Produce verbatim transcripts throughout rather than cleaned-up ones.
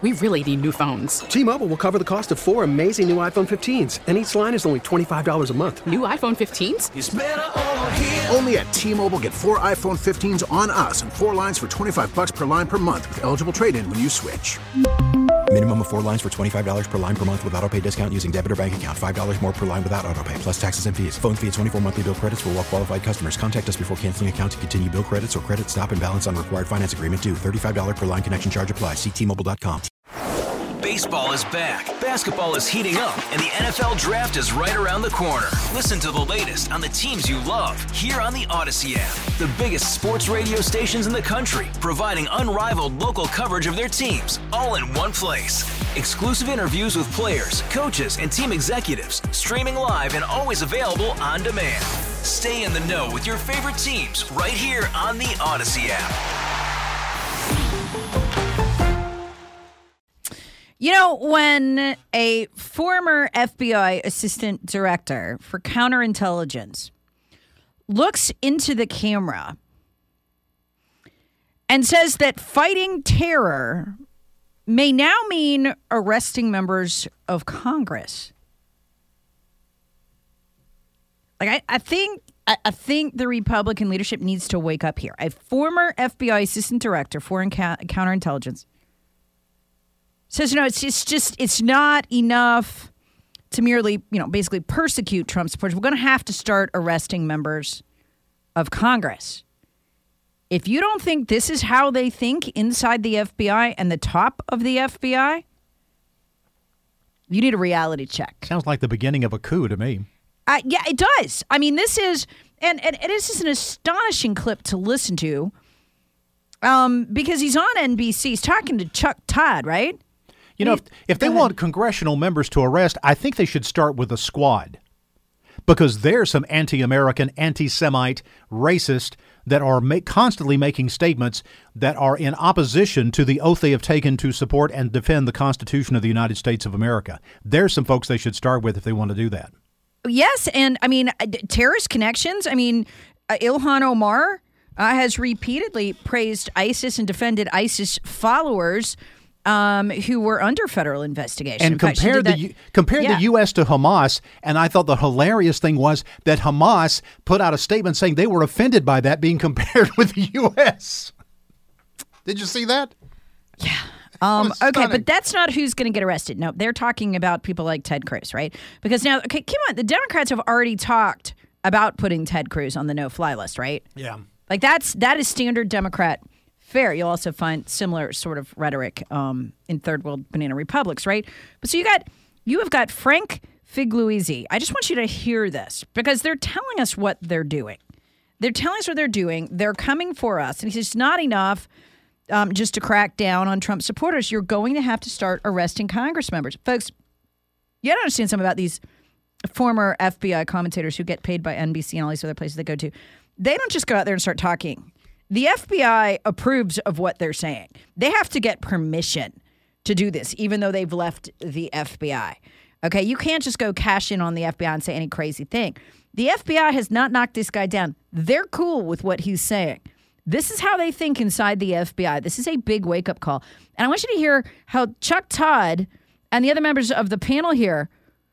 We really need new phones. T-Mobile will cover the cost of four amazing new iPhone fifteens, and each line is only twenty-five dollars a month. New iPhone fifteens? It's better over here. Only at T-Mobile, get four iPhone fifteens on us and four lines for twenty-five dollars per line per month with eligible trade-in when you switch. Minimum of four lines for twenty-five dollars per line per month with autopay discount using debit or bank account. five dollars more per line without autopay, plus taxes and fees. Phone fee at twenty-four monthly bill credits for well-qualified customers. Contact us before canceling account to continue bill credits or credit stop and balance on required finance agreement due. thirty-five dollars per line connection charge applies. See T Mobile dot com. Baseball is back, basketball is heating up, and the N F L Draft is right around the corner. Listen to the latest on the teams you love here on the Odyssey app. The biggest sports radio stations in the country, providing unrivaled local coverage of their teams, all in one place. Exclusive interviews with players, coaches, and team executives, streaming live and always available on demand. Stay in the know with your favorite teams right here on the Odyssey app. You know, when a former F B I assistant director for counterintelligence looks into the camera and says that fighting terror may now mean arresting members of Congress. Like, I, I think I, I think the Republican leadership needs to wake up here. A former F B I assistant director, foreign ca- counterintelligence, says, you know, it's just, just, it's not enough to merely, you know, basically persecute Trump supporters. We're going to have to start arresting members of Congress. If you don't think this is how they think inside the F B I and the top of the F B I, you need a reality check. Sounds like the beginning of a coup to me. Uh, yeah, it does. I mean, this is, and, and, and this is an astonishing clip to listen to um, because he's on N B C. He's talking to Chuck Todd, right? You know, if, if they want congressional members to arrest, I think they should start with a squad, because there's some anti-American, anti-Semite, racist that are make, constantly making statements that are in opposition to the oath they have taken to support and defend the Constitution of the United States of America. There's some folks they should start with if they want to do that. Yes, and I mean, terrorist connections. I mean, uh, Ilhan Omar uh, has repeatedly praised ISIS and defended ISIS followers Um, who were under federal investigation. And fact, compare the U- compare yeah. the U S to Hamas, and I thought the hilarious thing was that Hamas put out a statement saying they were offended by that being compared with the U S. Did you see that? Yeah. Um, okay, but that's not who's going to get arrested. No, they're talking about people like Ted Cruz, right? Because now, okay, come on, the Democrats have already talked about putting Ted Cruz on the no-fly list, right? Yeah. Like that's that is standard Democrat fare. You'll also find similar sort of rhetoric um, in third world banana republics, right? But so you got you have got Frank Figliuzzi. I just want you to hear this because they're telling us what they're doing. They're telling us what they're doing. They're coming for us, and he says it's not enough um, just to crack down on Trump supporters. You're going to have to start arresting Congress members, folks. You got to understand something about these former F B I commentators who get paid by N B C and all these other places they go to. They don't just go out there and start talking. The F B I approves of what they're saying. They have to get permission to do this, even though they've left the F B I. Okay, you can't just go cash in on the F B I and say any crazy thing. The F B I has not knocked this guy down. They're cool with what he's saying. This is how they think inside the F B I. This is a big wake-up call. And I want you to hear how Chuck Todd and the other members of the panel here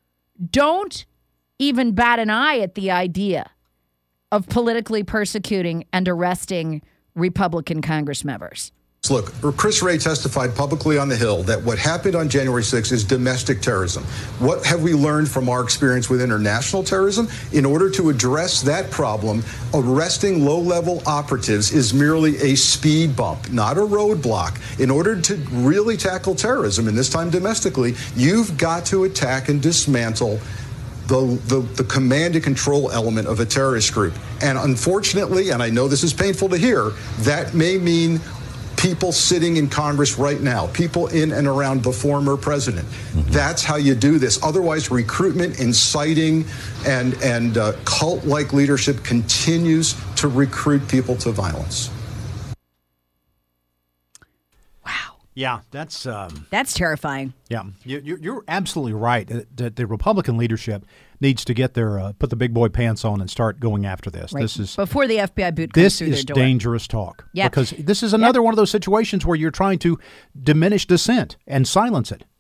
don't even bat an eye at the idea of politically persecuting and arresting Republican Congress members. Look, Chris Wray testified publicly on the Hill that what happened on January sixth is domestic terrorism. What have we learned from our experience with international terrorism? In order to address that problem, arresting low-level operatives is merely a speed bump, not a roadblock. In order to really tackle terrorism, and this time domestically, you've got to attack and dismantle The, the the command and control element of a terrorist group. And unfortunately, and I know this is painful to hear, that may mean people sitting in Congress right now, people in and around the former president. Mm-hmm. That's how you do this. Otherwise, recruitment, inciting, and, and uh, cult-like leadership continues to recruit people to violence. Wow. Yeah, that's um, That's terrifying. yeah. You, you're, you're absolutely right that, that the Republican leadership needs to get their uh, put the big boy pants on and start going after this. Right. This is Before the F B I boot comes this through is their door. dangerous talk. Yeah. Because this is another one of those situations where you're trying to diminish dissent and silence it.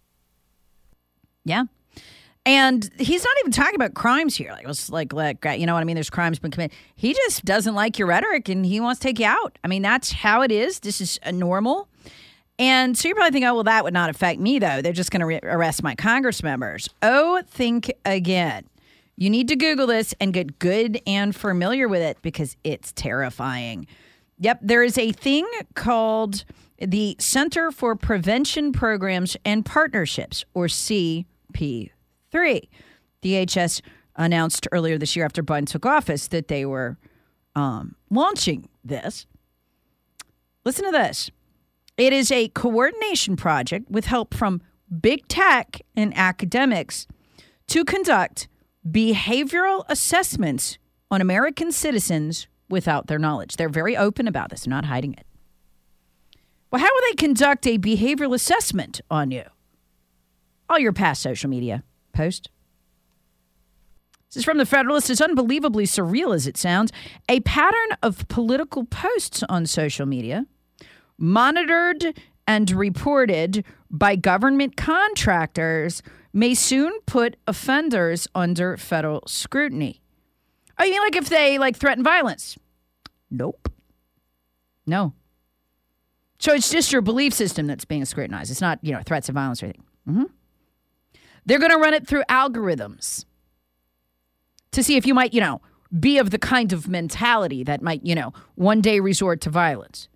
Yeah. And he's not even talking about crimes here. Like, it's like, like, you know what I mean? There's crimes been committed. He just doesn't like your rhetoric and he wants to take you out. I mean, that's how it is. This is a normal. And so you're probably thinking, oh, well, that would not affect me, though. They're just going to re- arrest my Congress members. Oh, think again. You need to Google this and get good and familiar with it because it's terrifying. Yep, there is a thing called the Center for Prevention Programs and Partnerships, or C P three. D H S announced earlier this year after Biden took office that they were um, launching this. Listen to this. It is a coordination project with help from big tech and academics to conduct behavioral assessments on American citizens without their knowledge. They're very open about this. They're not hiding it. Well, how will they conduct a behavioral assessment on you? All your past social media posts. This is from the Federalist. As unbelievably surreal as it sounds, a pattern of political posts on social media monitored and reported by government contractors may soon put offenders under federal scrutiny. Oh, you mean like if they like threaten violence? Nope. No. So it's just your belief system that's being scrutinized. It's not, you know, threats of violence or anything. Mm-hmm. They're going to run it through algorithms to see if you might, you know, be of the kind of mentality that might, you know, one day resort to violence.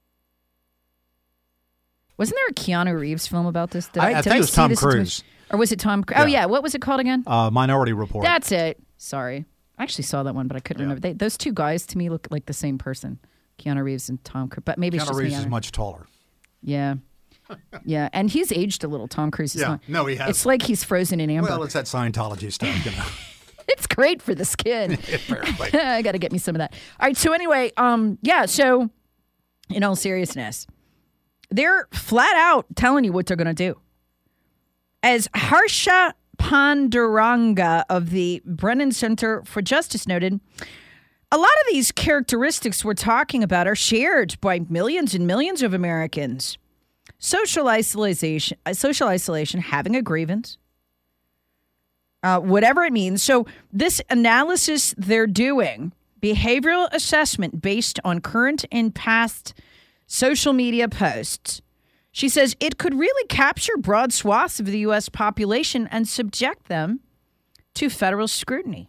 Wasn't there a Keanu Reeves film about this? Did I, I did think it was Tom this Cruise. Or was it Tom Cruise? Oh, Yeah. yeah. What was it called again? Uh, Minority Report. That's it. Sorry. I actually saw that one, but I couldn't Yeah. remember. They, those two guys, to me, look like the same person. Keanu Reeves and Tom Cruise. But maybe it's Keanu just Reeves me. I is don't- much taller. Yeah. Yeah. And he's aged a little. Tom Cruise is Yeah. not. No, he hasn't. It's like he's frozen in amber. Well, it's that Scientology stuff, you know. It's great for the skin. Apparently. I got to get me some of that. All right. So anyway, um, yeah. So, in all seriousness, they're flat out telling you what they're going to do. As Harsha Panduranga of the Brennan Center for Justice noted, a lot of these characteristics we're talking about are shared by millions and millions of Americans. Social isolation, social isolation, having a grievance, uh, whatever it means. So this analysis they're doing, behavioral assessment based on current and past social media posts, she says it could really capture broad swaths of the U S population and subject them to federal scrutiny.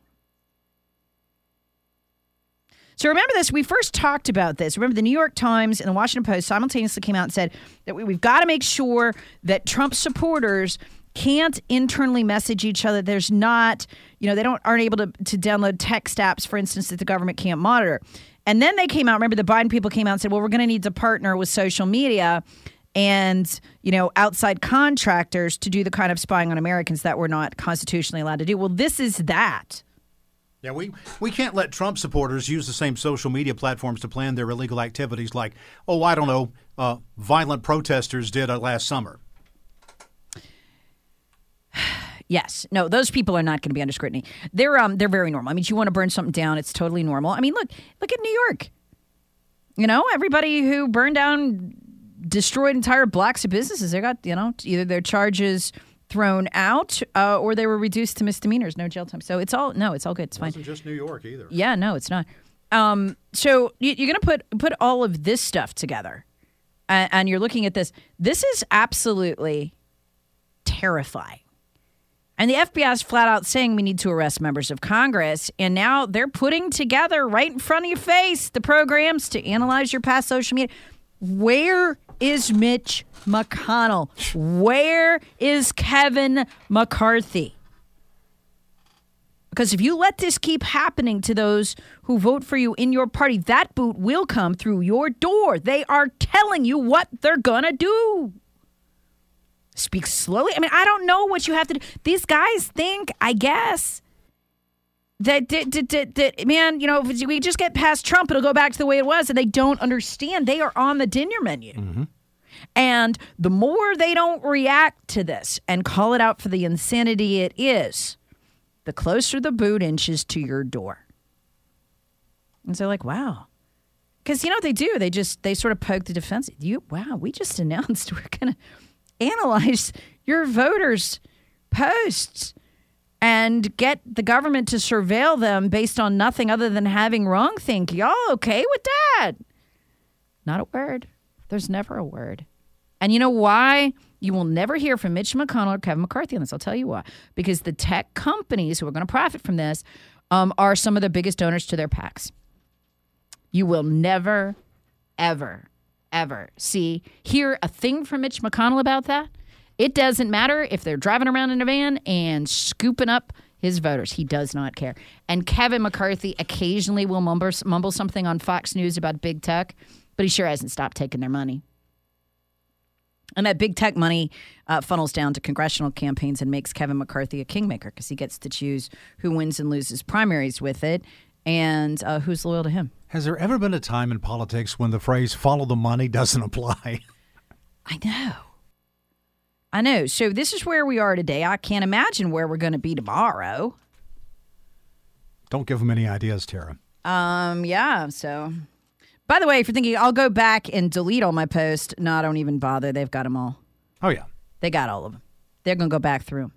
So remember this, we first talked about this. Remember the New York Times and the Washington Post simultaneously came out and said that we, we've got to make sure that Trump supporters can't internally message each other. There's not, you know, they don't aren't able to, to download text apps, for instance, that the government can't monitor. And then they came out, remember the Biden people came out and said, well, we're going to need to partner with social media and, you know, outside contractors to do the kind of spying on Americans that we're not constitutionally allowed to do. Well, this is that. Yeah, we, we can't let Trump supporters use the same social media platforms to plan their illegal activities like, oh, I don't know, uh, violent protesters did uh, last summer. Yes. No, those people are not going to be under scrutiny. They're um they're very normal. I mean, you want to burn something down, it's totally normal. I mean, look, look at New York. You know, everybody who burned down, destroyed entire blocks of businesses, they got, you know, either their charges thrown out uh, or they were reduced to misdemeanors, no jail time. So it's all, no, it's all good. It's fine. It wasn't just New York either. Yeah, no, it's not. Um, so you, you're going to put put all of this stuff together and, and you're looking at this. This is absolutely terrifying. And the F B I is flat out saying we need to arrest members of Congress. And now they're putting together right in front of your face the programs to analyze your past social media. Where is Mitch McConnell? Where is Kevin McCarthy? Because if you let this keep happening to those who vote for you in your party, that boot will come through your door. They are telling you what they're going to do. Speak slowly. I mean, I don't know what you have to do. These guys think, I guess, that, that, that, that, that man, you know, if we just get past Trump, it'll go back to the way it was. And they don't understand. They are on the dinner menu. Mm-hmm. And the more they don't react to this and call it out for the insanity it is, the closer the boot inches to your door. And so like, wow. Because you know what they do? They just, they sort of poke the defense. You, wow, we just announced we're going to analyze your voters' posts and get the government to surveil them based on nothing other than having wrong think. Y'all okay with that? Not a word. There's never a word. And you know why? You will never hear from Mitch McConnell or Kevin McCarthy on this. I'll tell you why. Because the tech companies who are going to profit from this um, are some of the biggest donors to their PACs. You will never, ever, ever see, hear a thing from Mitch McConnell about that. It doesn't matter if they're driving around in a van and scooping up his voters. He does not care. And Kevin McCarthy occasionally will mumble, mumble something on Fox News about big tech, but he sure hasn't stopped taking their money. And that big tech money uh, funnels down to congressional campaigns and makes Kevin McCarthy a kingmaker because he gets to choose who wins and loses primaries with it and uh, who's loyal to him. Has there ever been a time in politics when the phrase follow the money doesn't apply? I know. I know. So this is where we are today. I can't imagine where we're going to be tomorrow. Don't give them any ideas, Tara. Um. Yeah. So, by the way, if you're thinking, I'll go back and delete all my posts. No, I don't even bother. They've got them all. Oh, yeah. They got all of them. They're going to go back through them.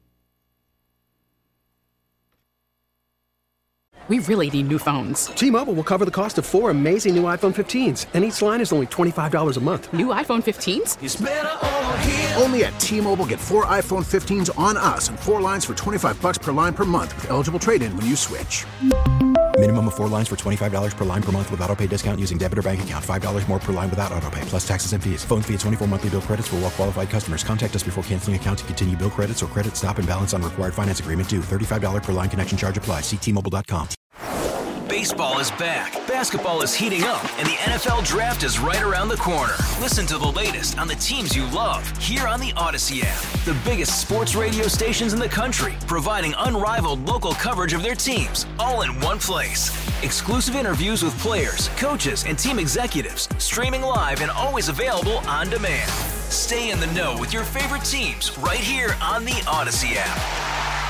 We really need new phones. T-Mobile will cover the cost of four amazing new iPhone fifteens, and each line is only twenty-five dollars a month. New iPhone fifteens? It's better over here. Only at T-Mobile, get four iPhone fifteens on us and four lines for twenty-five bucks per line per month with eligible trade-in when you switch. Minimum of four lines for twenty-five dollars per line per month with autopay discount using debit or bank account. five dollars more per line without autopay, plus taxes and fees. Phone fee at twenty-four monthly bill credits for well-qualified customers. Contact us before canceling account to continue bill credits or credit stop and balance on required finance agreement due. thirty-five dollars per line connection charge applies. See T Mobile dot com. Baseball is back, basketball is heating up, and the N F L Draft is right around the corner. Listen to the latest on the teams you love here on the Odyssey app. The biggest sports radio stations in the country, providing unrivaled local coverage of their teams, all in one place. Exclusive interviews with players, coaches, and team executives, streaming live and always available on demand. Stay in the know with your favorite teams right here on the Odyssey app.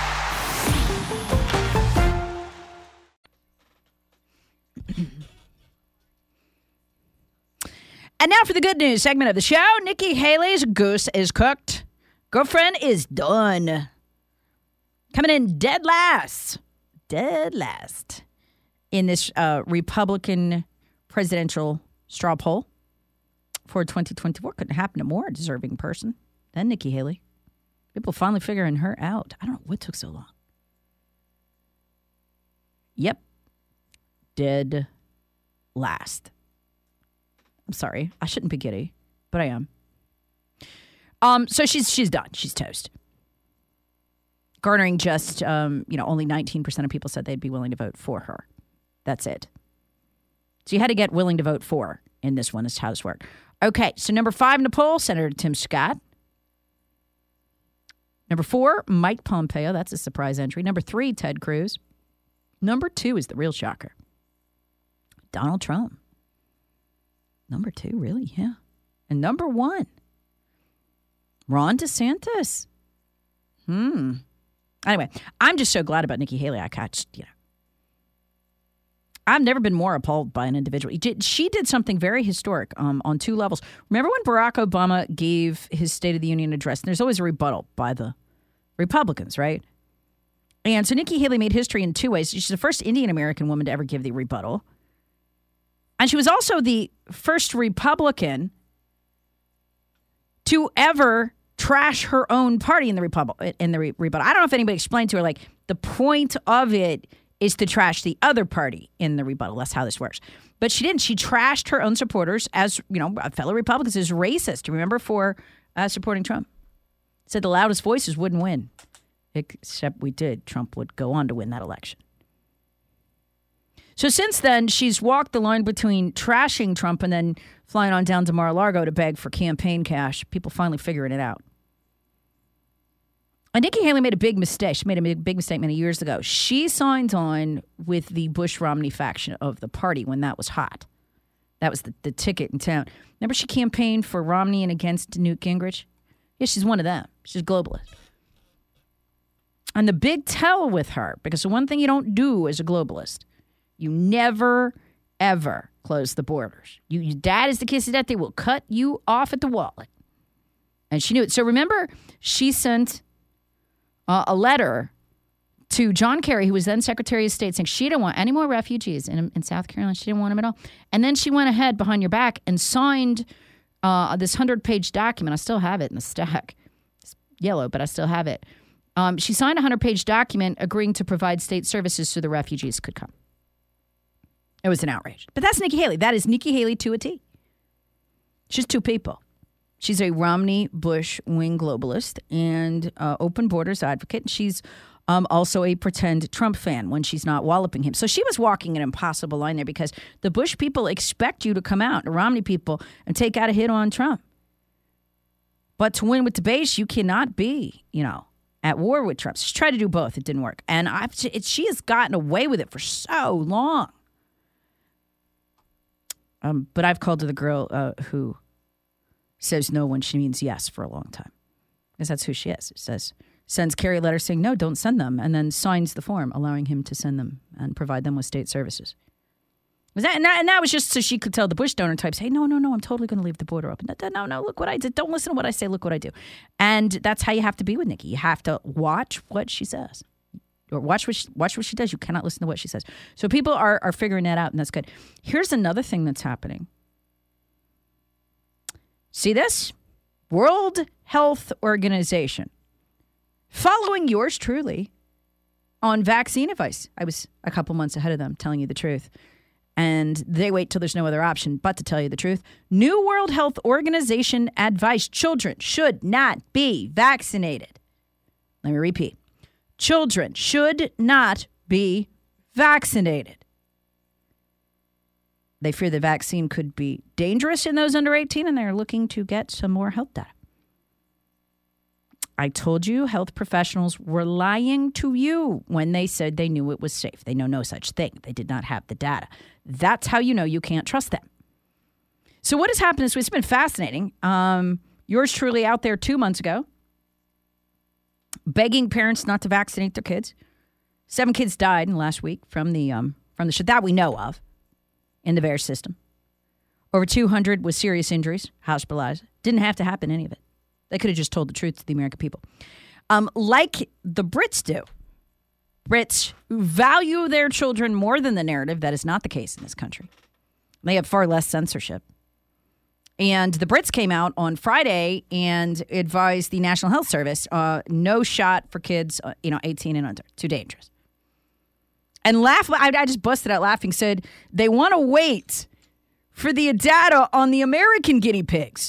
And now for the good news segment of the show. Nikki Haley's goose is cooked. Girlfriend is done. Coming in dead last. Dead last. In this uh, Republican presidential straw poll for twenty twenty-four. Couldn't happen to a more deserving person than Nikki Haley. People finally figuring her out. I don't know what took so long. Yep. Dead last. I'm sorry. I shouldn't be giddy, but I am. Um, so she's she's done. She's toast. Garnering just, um, you know, only nineteen percent of people said they'd be willing to vote for her. That's it. So you had to get willing to vote for in this one. That's how this worked. Okay, so number five in the poll, Senator Tim Scott. Number four, Mike Pompeo. That's a surprise entry. Number three, Ted Cruz. Number two is the real shocker. Donald Trump. Number two, really? Yeah. And number one, Ron DeSantis. Hmm. Anyway, I'm just so glad about Nikki Haley. I catch, you know. I've never been more appalled by an individual. She did something very historic um, on two levels. Remember when Barack Obama gave his State of the Union address? And there's always a rebuttal by the Republicans, right? And so Nikki Haley made history in two ways. She's the first Indian American woman to ever give the rebuttal. And she was also the first Republican to ever trash her own party in the Repub- in the re- rebuttal. I don't know if anybody explained to her, like, the point of it is to trash the other party in the rebuttal. That's how this works. But she didn't. She trashed her own supporters as, you know, fellow Republicans as racist, remember, for uh, supporting Trump. Said the loudest voices wouldn't win. Except we did. Trump would go on to win that election. So since then, she's walked the line between trashing Trump and then flying on down to Mar-a-Lago to beg for campaign cash. People finally figuring it out. And Nikki Haley made a big mistake. She made a big mistake many years ago. She signed on with the Bush-Romney faction of the party when that was hot. That was the, the ticket in town. Remember she campaigned for Romney and against Newt Gingrich? Yeah, she's one of them. She's a globalist. And the big tell with her, because the one thing you don't do as a globalist, you never, ever close the borders. You, your dad is the kiss of death. They will cut you off at the wallet. And she knew it. So remember, she sent uh, a letter to John Kerry, who was then Secretary of State, saying she didn't want any more refugees in, in South Carolina. She didn't want them at all. And then she went ahead behind your back and signed uh, this hundred-page document. I still have it in the stack. It's yellow, but I still have it. Um, she signed a hundred-page document agreeing to provide state services so the refugees could come. It was an outrage. But that's Nikki Haley. That is Nikki Haley to a T. She's two people. She's a Romney-Bush wing globalist and uh, open borders advocate. And she's um, also a pretend Trump fan when she's not walloping him. So she was walking an impossible line there because the Bush people expect you to come out, the Romney people, and take out a hit on Trump. But to win with the base, you cannot be, you know, at war with Trump. She tried to do both. It didn't work. And I've, it, she has gotten away with it for so long. Um, but I've called her the girl uh, who says no when she means yes for a long time. Because that's who she is. It says, sends Kerry letters saying, no, don't send them, and then signs the form allowing him to send them and provide them with state services. Was that, and, that, and that was just so she could tell the Bush donor types, hey, no, no, no, I'm totally going to leave the border open. No, no, no, look what I did. Don't listen to what I say. Look what I do. And that's how you have to be with Nikki. You have to watch what she says. Or watch what she, watch what she does. You cannot listen to what she says. So people are, are figuring that out, and that's good. Here's another thing that's happening. See this? World Health Organization. Following yours truly on vaccine advice. I was a couple months ahead of them, telling you the truth. And they wait till there's no other option but to tell you the truth. New World Health Organization advice. Children should not be vaccinated. Let me repeat. Children should not be vaccinated. They fear the vaccine could be dangerous in those under eighteen, and they're looking to get some more health data. I told you health professionals were lying to you when they said they knew it was safe. They know no such thing. They did not have the data. That's how you know you can't trust them. So what has happened this week? It's been fascinating. Um, yours truly out there two months ago, begging parents not to vaccinate their kids. Seven kids died in the last week from the um, from the shit that we know of in the V A E R S system. Over two hundred with serious injuries, hospitalized. Didn't have to happen, any of it. They could have just told the truth to the American people. Um, like the Brits do. Brits value their children more than the narrative. That is not the case in this country. They have far less censorship. And the Brits came out on Friday and advised the National Health Service, uh, no shot for kids, uh, you know, eighteen and under. Too dangerous. And laugh, I, I just busted out laughing, said they want to wait for the data on the American guinea pigs.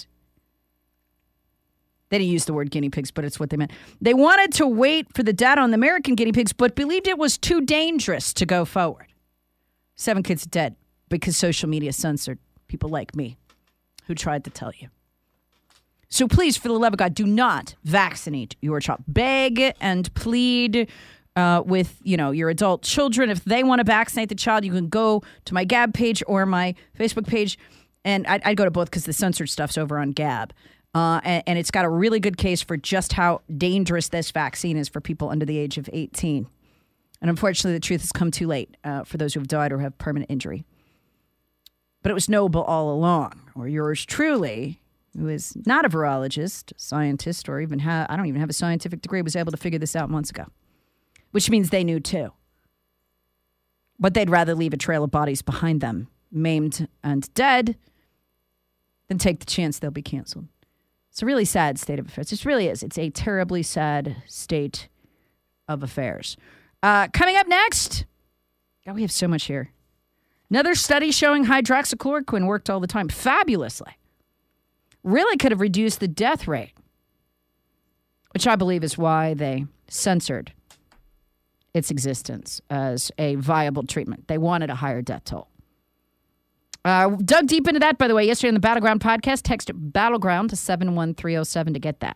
They didn't use the word guinea pigs, but it's what they meant. They wanted to wait for the data on the American guinea pigs, but believed it was too dangerous to go forward. Seven kids dead because social media censored people like me who tried to tell you. So please, for the love of God, do not vaccinate your child. Beg and plead uh, with, you know, your adult children. If they want to vaccinate the child, you can go to my Gab page or my Facebook page. And I'd, I'd go to both because the censored stuff's over on Gab. Uh, and, and it's got a really good case for just how dangerous this vaccine is for people under the age of eighteen. And unfortunately, the truth has come too late uh, for those who have died or have permanent injury. But it was knowable all along. Or yours truly, who is not a virologist, scientist, or even ha- I don't even have a scientific degree, was able to figure this out months ago. Which means they knew too. But they'd rather leave a trail of bodies behind them, maimed and dead, than take the chance they'll be canceled. It's a really sad state of affairs. It really is. It's a terribly sad state of affairs. Uh, coming up next, God, we have so much here. Another study showing hydroxychloroquine worked all the time, fabulously. Really could have reduced the death rate, which I believe is why they censored its existence as a viable treatment. They wanted a higher death toll. Uh, dug deep into that, by the way, yesterday on the Battleground podcast. Text Battleground to seven one three oh seven to get that.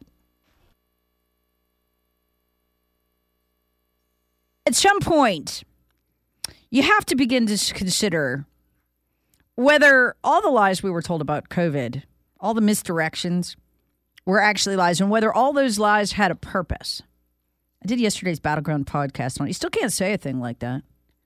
At some point, you have to begin to consider whether all the lies we were told about COVID, all the misdirections, were actually lies, and whether all those lies had a purpose. I did yesterday's Battleground podcast on it. You still can't say a thing like that.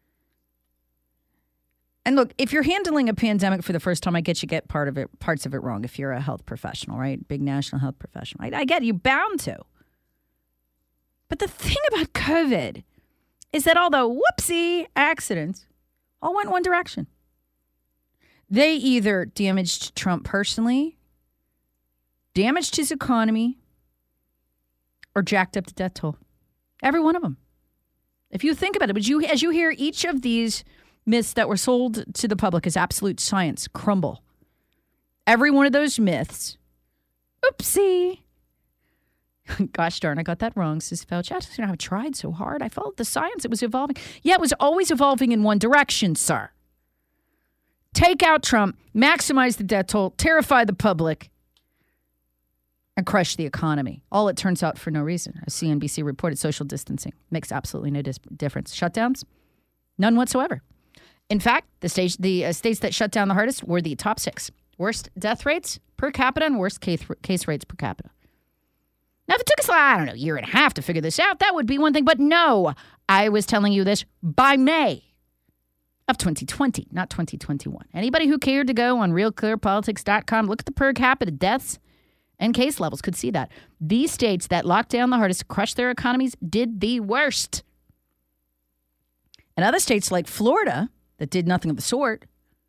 And look, if you're handling a pandemic for the first time, I get you get part of it, parts of it wrong. If you're a health professional, right? Big national health professional. I, I get you bound to. But the thing about COVID is that all the whoopsie accidents all went one direction. They either damaged Trump personally, damaged his economy, or jacked up the death toll. Every one of them. If you think about it, but you, as you hear each of these myths that were sold to the public as absolute science crumble, every one of those myths, oopsie. Gosh darn, I got that wrong, says Fauci. I just, you know, I've tried so hard. I followed the science. It was evolving. Yeah, it was always evolving in one direction, sir. Take out Trump, maximize the death toll, terrify the public, and crush the economy. All it turns out for no reason. As C N B C reported, social distancing makes absolutely no dis- difference. Shutdowns? None whatsoever. In fact, the, stage, the uh, states that shut down the hardest were the top six. Worst death rates per capita and worst case, case rates per capita. Now, if it took us, I don't know, a year and a half to figure this out, that would be one thing. But no, I was telling you this by May of twenty twenty, not twenty twenty-one. Anybody who cared to go on real clear politics dot com, look at the per capita deaths and case levels, could see that. These states that locked down the hardest, crushed their economies, did the worst. And other states like Florida, that did nothing of the sort,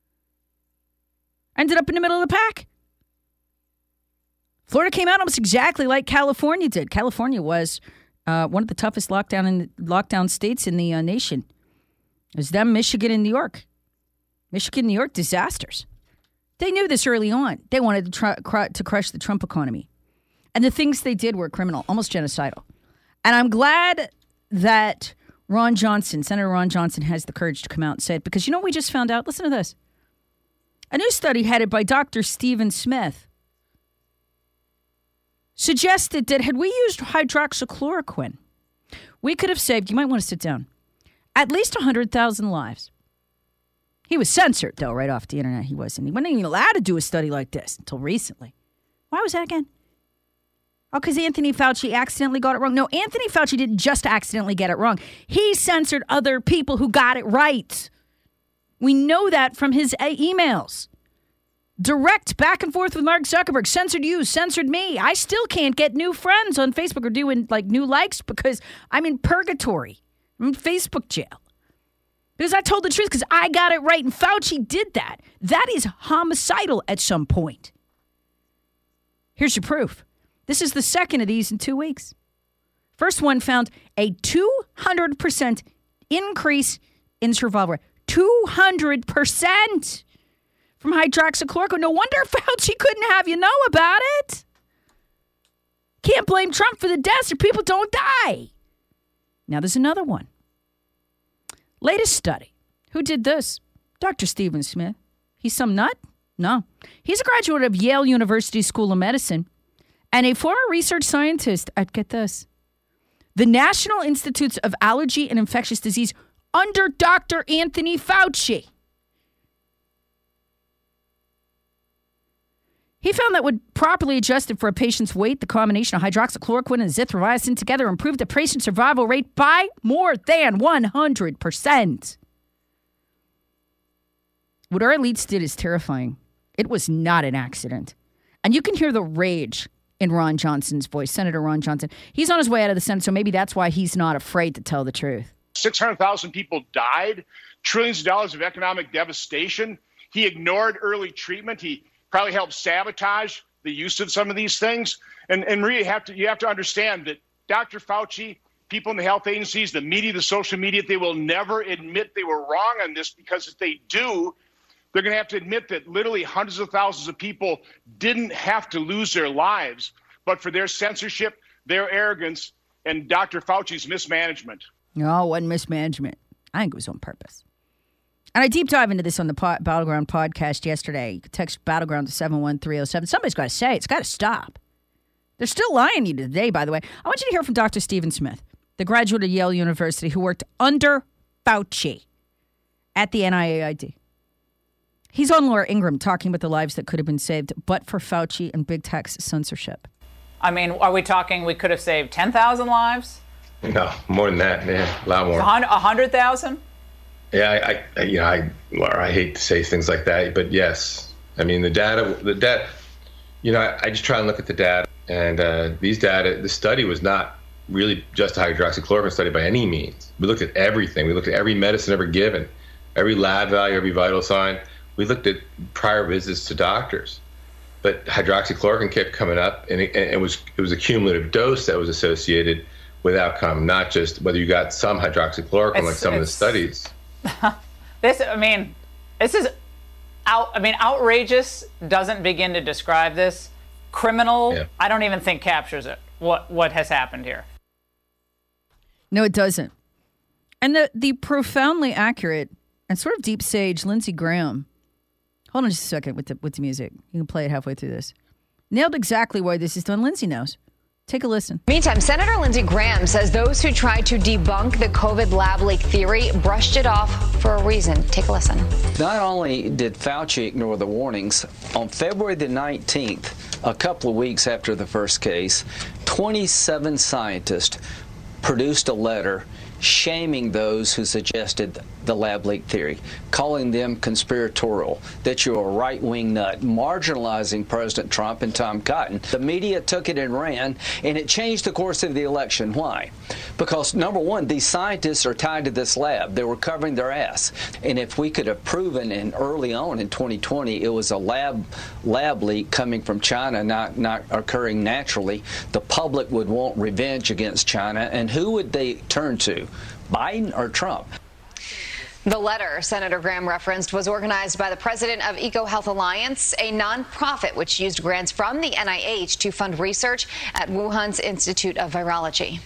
ended up in the middle of the pack. Florida came out almost exactly like California did. California was uh, one of the toughest lockdown in lockdown states in the uh, nation. It was them, Michigan, and New York. Michigan, New York, disasters. They knew this early on. They wanted to, try, cr- to crush the Trump economy. And the things they did were criminal, almost genocidal. And I'm glad that Ron Johnson, Senator Ron Johnson, has the courage to come out and say it. Because you know what we just found out? Listen to this. A new study headed by Doctor Stephen Smith suggested that had we used hydroxychloroquine, we could have saved, you might want to sit down, at least one hundred thousand lives. He was censored, though, right off the internet. He wasn't. He wasn't even allowed to do a study like this until recently. Why was that again? Oh, because Anthony Fauci accidentally got it wrong. No, Anthony Fauci didn't just accidentally get it wrong. He censored other people who got it right. We know that from his emails. Direct back and forth with Mark Zuckerberg. Censored you, censored me. I still can't get new friends on Facebook or doing like new likes because I'm in purgatory. I'm in Facebook jail. Because I told the truth because I got it right and Fauci did that. That is homicidal at some point. Here's your proof. This is the second of these in two weeks. First one found a two hundred percent increase in survival rate. two hundred percent from hydroxychloroquine. No wonder Fauci couldn't have you know about it. Can't blame Trump for the deaths or people don't die. Now there's another one. Latest study. Who did this? Doctor Stephen Smith. He's some nut? No. He's a graduate of Yale University School of Medicine and a former research scientist at, get this, the National Institutes of Allergy and Infectious Disease under Doctor Anthony Fauci. He found that when properly adjusted for a patient's weight, the combination of hydroxychloroquine and azithromycin together improved the patient survival rate by more than one hundred percent. What our elites did is terrifying. It was not an accident. And you can hear the rage in Ron Johnson's voice, Senator Ron Johnson. He's on his way out of the Senate, so maybe that's why he's not afraid to tell the truth. six hundred thousand people died, trillions of dollars of economic devastation. He ignored early treatment. He probably helped sabotage the use of some of these things. And, and Maria, you have to, you have to understand that Doctor Fauci, people in the health agencies, the media, the social media, they will never admit they were wrong on this, because if they do, they're going to have to admit that literally hundreds of thousands of people didn't have to lose their lives, but for their censorship, their arrogance, and Doctor Fauci's mismanagement. No, it wasn't mismanagement. I think it was on purpose. And I deep dive into this on the po- Battleground podcast yesterday. You can text Battleground to seven one three oh seven. Somebody's got to say it. It's got to stop. They're still lying to you today, by the way. I want you to hear from Doctor Stephen Smith, the graduate of Yale University who worked under Fauci at the N I A I D. He's on Laura Ingraham talking about the lives that could have been saved, but for Fauci and big tech's censorship. I mean, are we talking we could have saved ten thousand lives? No, more than that, man. A lot more. one hundred thousand? Yeah, I, I, you know, I, Laura, I hate to say things like that, but yes. I mean, the data, the data, you know, I, I just try and look at the data, and uh, these data, the study was not really just a hydroxychloroquine study by any means. We looked at everything. We looked at every medicine ever given, every lab value, every vital sign. We looked at prior visits to doctors, but hydroxychloroquine kept coming up, and it, and it was it was a cumulative dose that was associated with outcome, not just whether you got some hydroxychloroquine, It's- like some of the studies. This, I mean, this is out. I mean, outrageous doesn't begin to describe this. Criminal, Yeah. I don't even think captures it. What what has happened here? No, it doesn't. And the the profoundly accurate and sort of deep sage Lindsey Graham. Hold on just a second with the with the music. You can play it halfway through this. Nailed exactly why this is done. Lindsey knows. Take a listen. Meantime, Senator Lindsey Graham says those who tried to debunk the COVID lab leak theory brushed it off for a reason. Take a listen. Not only did Fauci ignore the warnings, on February the nineteenth, a couple of weeks after the first case, twenty-seven scientists produced a letter shaming those who suggested the lab leak theory, calling them conspiratorial, that you're a right-wing nut, marginalizing President Trump and Tom Cotton. The media took it and ran, and it changed the course of the election. Why? Because, number one, these scientists are tied to this lab. They were covering their ass. And if we could have proven in early on in twenty twenty it was a lab lab leak coming from China, not, not occurring naturally, the public would want revenge against China. And who would they turn to? Biden or Trump? The letter Senator Graham referenced was organized by the president of EcoHealth Alliance, a nonprofit which used grants from the N I H to fund research at Wuhan's Institute of Virology.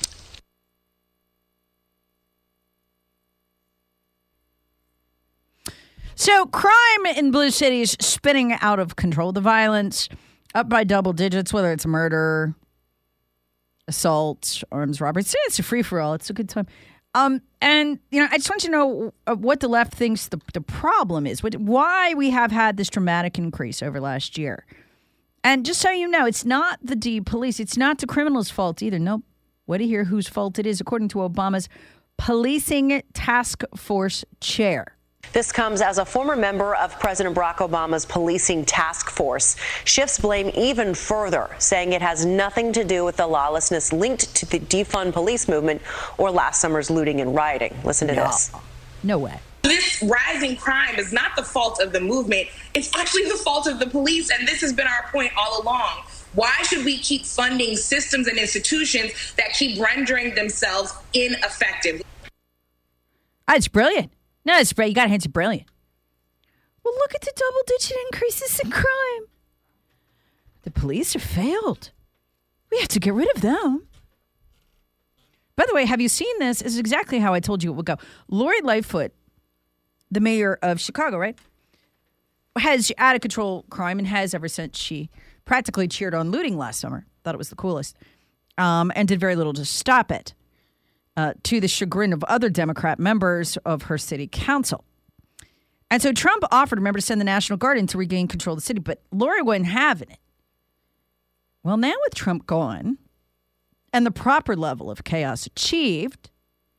So crime in blue cities spinning out of control. The violence up by double digits, whether it's murder, assault, arms robbery. It's, it's a free-for-all. It's a good time. Um, and, you know, I just want you to know what the left thinks the, the problem is, what, why we have had this dramatic increase over last year. And just so you know, it's not the D police. It's not the criminals' fault either. Nope. What do you hear whose fault it is, according to Obama's Policing Task Force chair. This comes as a former member of President Barack Obama's policing task force shifts blame even further, saying it has nothing to do with the lawlessness linked to the defund police movement or last summer's looting and rioting. Listen to no. this. No way. This rising crime is not the fault of the movement. It's actually the fault of the police, and this has been our point all along. Why should we keep funding systems and institutions that keep rendering themselves ineffective? It's brilliant. No, it's brilliant. You got to hand it brilliant. Well, look at the double-digit increases in crime. The police have failed. We have to get rid of them. By the way, have you seen this? This is exactly how I told you it would go. Lori Lightfoot, the mayor of Chicago, right, has out-of-control crime and has ever since she practically cheered on looting last summer. Thought it was the coolest. Um, and did very little to stop it. Uh, to the chagrin of other Democrat members of her city council. And so Trump offered, remember, to send the National Guard in to regain control of the city, but Lori wasn't having it. Well, now with Trump gone and the proper level of chaos achieved,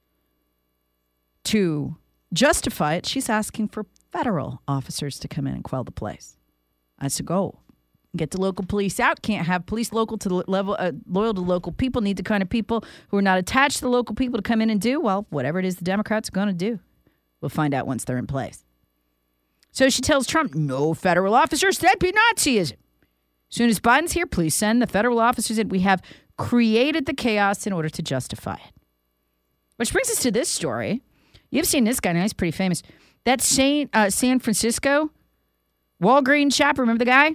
to justify it, she's asking for federal officers to come in and quell the place. That's the goal. Get the local police out. Can't have police local to the level, uh, loyal to local people. Need the kind of people who are not attached to the local people to come in and do, well, whatever it is the Democrats are going to do. We'll find out once they're in place. So she tells Trump, no federal officers. That'd be Nazism. As soon as Biden's here, please send the federal officers in. We have created the chaos in order to justify it. Which brings us to this story. You've seen this guy. Now he's pretty famous. That Saint, uh, San Francisco Walgreens shopper. Remember the guy?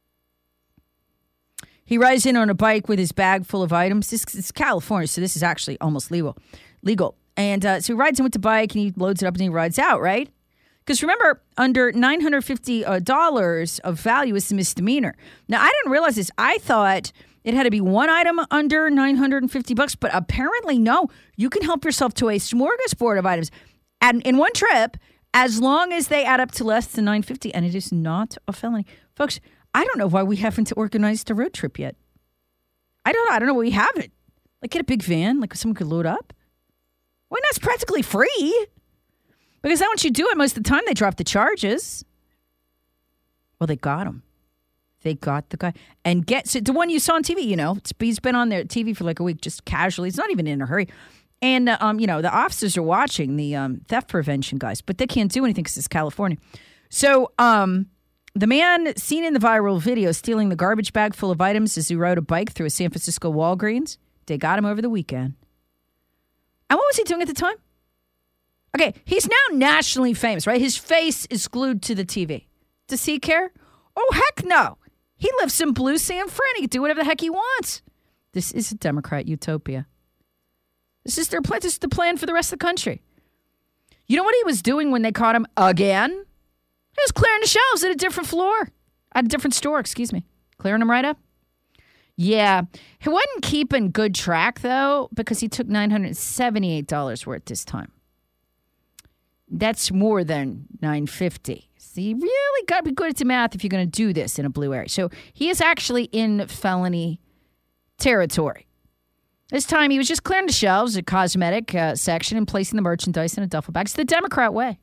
He rides in on a bike with his bag full of items. This is California, so this is actually almost legal. Legal. And uh, so he rides in with the bike, and he loads it up, and he rides out, right? Because remember, under nine hundred fifty dollars of value is a misdemeanor. Now, I didn't realize this. I thought it had to be one item under nine hundred fifty bucks, but apparently no. You can help yourself to a smorgasbord of items and in one trip as long as they add up to less than nine fifty, and it is not a felony. Folks, I don't know why we haven't organized a road trip yet. I don't know. I don't know why we haven't. Like, get a big van, like someone could load up. Why not? It's practically free. Because then once you do it, most of the time they drop the charges. Well, they got him. They got the guy. And get so the one you saw on T V, you know, it's, he's been on their T V for like a week, just casually. He's not even in a hurry. And, uh, um, you know, the officers are watching, the um, theft prevention guys, but they can't do anything because it's California. So um, the man seen in the viral video stealing the garbage bag full of items as he rode a bike through a San Francisco Walgreens, they got him over the weekend. And what was he doing at the time? Okay, he's now nationally famous, right? His face is glued to the T V. Does he care? Oh, heck no. He lives in blue San Fran. He can do whatever the heck he wants. This is a Democrat utopia. This is their plan. This is the plan for the rest of the country. You know what he was doing when they caught him again? He was clearing the shelves at a different floor. At a different store, excuse me. Clearing them right up. Yeah. He wasn't keeping good track, though, because he took nine hundred seventy-eight dollars worth this time. That's more than nine hundred fifty dollars. So you really got to be good at the math if you're going to do this in a blue area. So he is actually in felony territory. This time he was just clearing the shelves, a cosmetic uh, section, and placing the merchandise in a duffel bag. It's the Democrat way.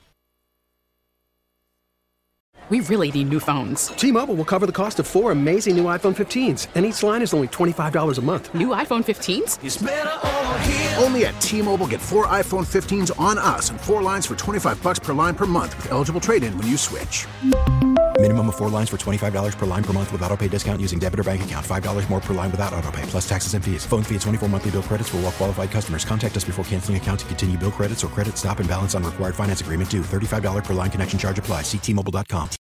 We really need new phones. T-Mobile will cover the cost of four amazing new iPhone fifteens, and each line is only twenty-five dollars a month. New iPhone fifteens? It's better over here. Only at T-Mobile, get four iPhone fifteens on us and four lines for twenty-five bucks per line per month with eligible trade-in when you switch. Minimum of four lines for twenty-five dollars per line per month with auto pay discount using debit or bank account. five dollars more per line without auto pay, plus taxes and fees. Phone fee at twenty-four monthly bill credits for well-qualified customers. Contact us before canceling account to continue bill credits or credit stop and balance on required finance agreement due. thirty-five dollars per line connection charge applies. See T Mobile dot com.